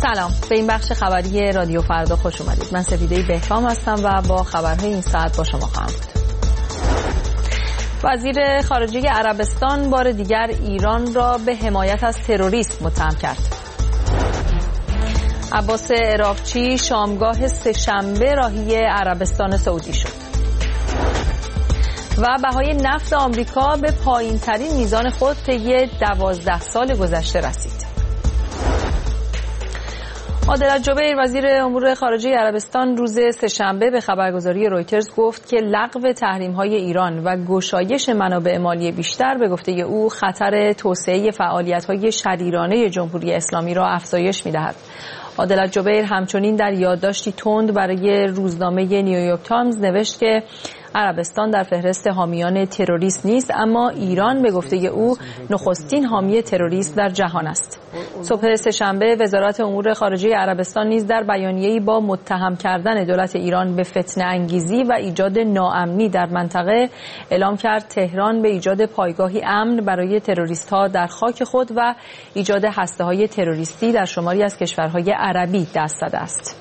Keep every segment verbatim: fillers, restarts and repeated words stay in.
سلام، به این بخش خبری رادیو فردا خوش اومدید. من سپیده بهرام هستم و با خبرهای این ساعت با شما خواهم بود. وزیر خارجه عربستان بار دیگر ایران را به حمایت از تروریسم متهم کرد. عباس عراقچی شامگاه سه‌شنبه راهی عربستان سعودی شد. و بهای نفت آمریکا به پایین‌ترین میزان خود طی دوازده سال گذشته رسید. عادل جبیر وزیر امور خارجه عربستان روز سه‌شنبه به خبرگزاری رویترز گفت که لغو تحریم‌های ایران و گشایش منابع مالی بیشتر به گفته او خطر توسعه فعالیت‌های شریرانه جمهوری اسلامی را افزایش می‌دهد. عادل جبیر همچنین در یادداشتی تند برای روزنامه نیویورک تایمز نوشت که عربستان در فهرست حامیان تروریسم نیست، اما ایران به گفته او نخستین حامی تروریسم در جهان است. صبح سه‌شنبه وزارت امور خارجه عربستان نیز در بیانیه‌ای با متهم کردن دولت ایران به فتنه انگیزی و ایجاد ناامنی در منطقه اعلام کرد تهران به ایجاد پایگاهی امن برای تروریست‌ها در خاک خود و ایجاد هسته‌های تروریستی در شماری از کشورهای عربی دست زده است.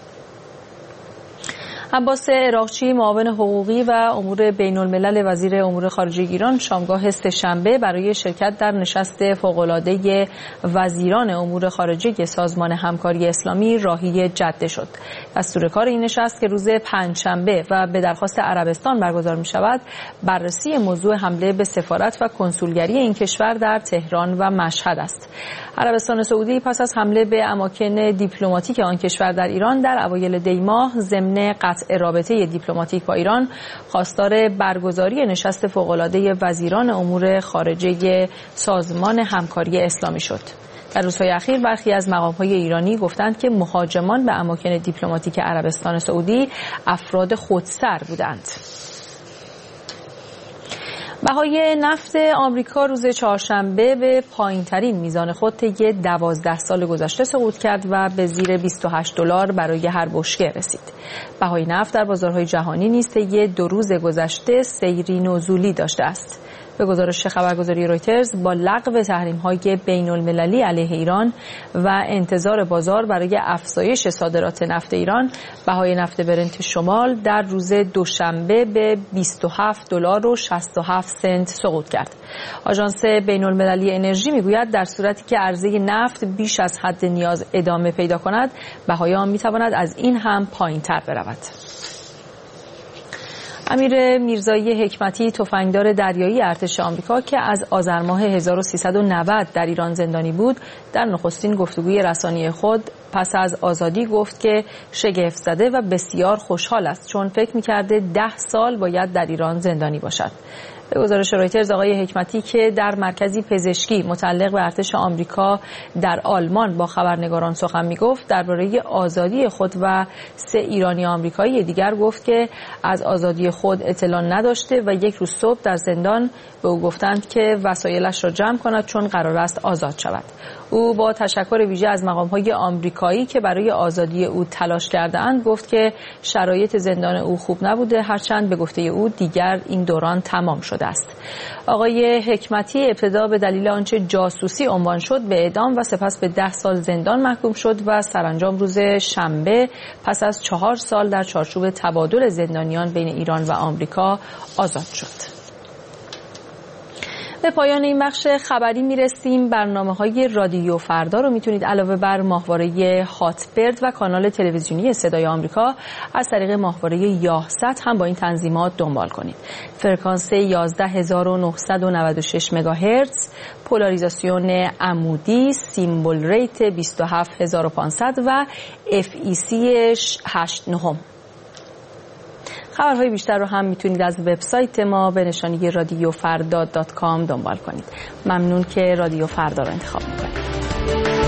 عباس عراقچی معاون حقوقی و امور بین الملل وزیر امور خارجه ایران شامگاه سه‌شنبه برای شرکت در نشست فوق‌العاده وزیران امور خارجه سازمان همکاری اسلامی راهی جده شد. دستور کار این نشست که روز پنجشنبه و به درخواست عربستان برگزار می شود بررسی موضوع حمله به سفارت و کنسولگری این کشور در تهران و مشهد است. عربستان سعودی پس از حمله به اماکن دیپلماتیک آن کشور در ایران در اوایل دی ماه ضمن قطع رابطه دیپلماتیک با ایران خواستار برگزاری نشست فوق‌العاده وزیران امور خارجه سازمان همکاری اسلامی شد. در روزهای اخیر برخی از مقام‌های ایرانی گفتند که مهاجمان به اماکن دیپلماتیک عربستان سعودی افراد خودسر بودند. بهای نفت آمریکا روز چهارشنبه به پایین‌ترین میزان خود طی دوازده سال گذشته سقوط کرد و به زیر بیست و هشت دلار برای هر بشکه رسید. بهای نفت در بازارهای جهانی نیز طی دو روز گذشته سیری نزولی داشته است. به گزارش خبرگزاری رویترز با لغو تحریم‌های بین‌المللی علیه ایران و انتظار بازار برای افزایش صادرات نفت ایران، بهای نفت برنت شمال در روز دوشنبه به بیست و هفت دلار و شصت و هفت سنت سقوط کرد. آژانس بین‌المللی انرژی میگوید در صورتی که عرضه نفت بیش از حد نیاز ادامه پیدا کند، بهای آن میتواند از این هم پایین‌تر برود. امیر میرزایی حکمتی تفنگدار دریایی ارتش آمریکا که از آذر ماه هزار و سیصد و نود در ایران زندانی بود، در نخستین گفتگوی رسانه‌ای خود پس از آزادی گفت که شگفت زده و بسیار خوشحال است چون فکر می‌کرده ده سال باید در ایران زندانی باشد. به گزارش رویترز آقای حکمتی که در مرکزی پزشکی متعلق به ارتش آمریکا در آلمان با خبرنگاران سخن می‌گفت، درباره آزادی خود و سه ایرانی آمریکایی دیگر گفت که از آزادی خود اطلاع نداشته و یک روز صبح در زندان به او گفتند که وسایلش را جمع کند چون قرار است آزاد شود. او با تشکر ویژه از مقام‌های آمریکایی که برای آزادی او تلاش کرده‌اند گفت که شرایط زندان او خوب نبوده، هرچند به گفته او دیگر این دوران تمام شده است. آقای حکمتی ابتدا به دلیل آنچه جاسوسی عنوان شد به اعدام و سپس به ده سال زندان محکوم شد و سرانجام روز شنبه پس از چهار سال در چارچوب تبادل زندانیان بین ایران و آمریکا آزاد شد. به پایان این بخش خبری میرسیم. برنامه‌های رادیو فردا رو میتونید علاوه بر ماهواره هاتبرد و کانال تلویزیونی صدای آمریکا از طریق ماهواره یاهصد هم با این تنظیمات دنبال کنید. فرکانس یازده هزار و نهصد و نود و شش مگاهرتز، پولاریزاسیون عمودی، سیمبل ریت بیست و هفت هزار و پانصد و اف ای سی هشت نهم. خبرهای بیشتر رو هم میتونید از وبسایت ما به نشانی رادیو فردا دات کام دنبال کنید. ممنون که رادیو فردا رو انتخاب میکنید.